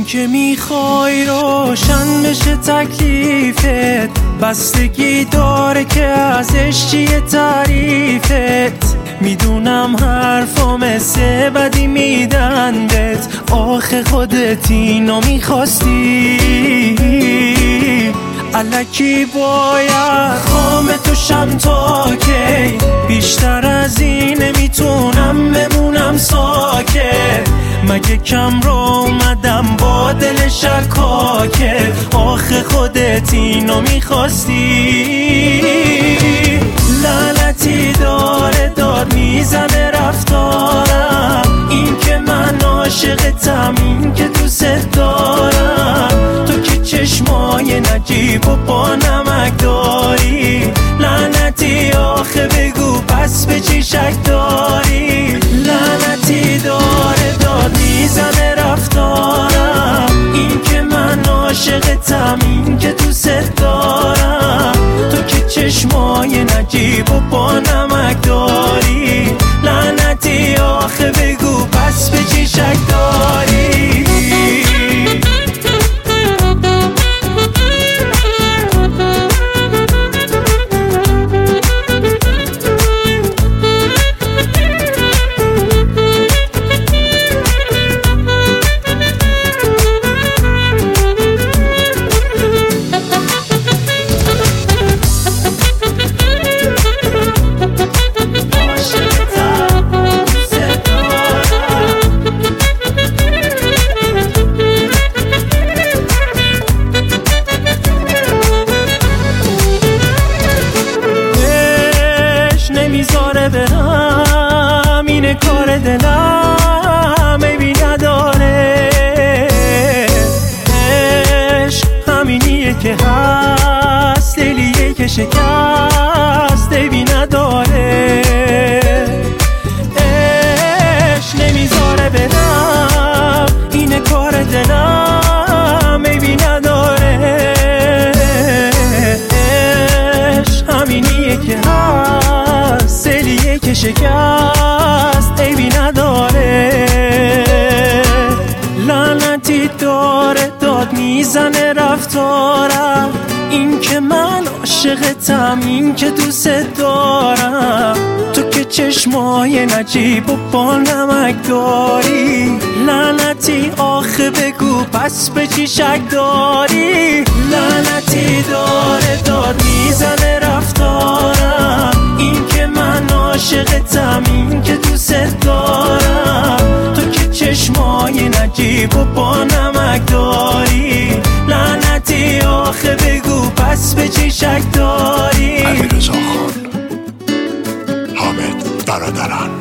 که میخوای روشن بشه تکلیفت، بستگی داره که ازش چیه تعریفت. میدونم حرفا مثل بدی میدن بهت، آخه خودت اینو میخواستی. الکی باید خام توشم تا کی، بیشتر از این نمیتونم بمونم ساکت. مگه کم رو اومدم با دل شکاکت، آخه خودت اینو میخواستی. لعنتی داره داد میزنه رفتارم، این که من عاشقتم، این که دوست دارم. تو که چشمای نجیب و با نمک داری، لعنتی آخه بگو پس به چی شک داری. لعنتی داره داد میزنه رفتارم، این که من عاشقتم، این که دوست دارم. تو که چشمای نجیب و با نمک داری، لعنتی آخه بگو پس به چی شک داری. نمیذاره برم، اینه کار دلم عیبی نداره. عشق همینیه که هست، دلیه که شکست عیبی نداره. عشق نمیذاره برم، اینه کار دلم عیبی نداره. عشق همینیه که هست، سلیه که شکست عیبی نداره. لعنتی داره داد میزنه رفتارم، این که من عاشقتم، این که دوست دارم. تو که چشمای نجیب و با نمک داری، لعنتی آخه بگو پس به چی شک داری. لعنتی داره داد میزنه رفتارم، این که من عاشقتم، این که دوست دارم. تو که چشمای نجیب و با نمک داری، لعنتی آخه بگو پس به چی شک داری. علیرضا خان، حامد برادران.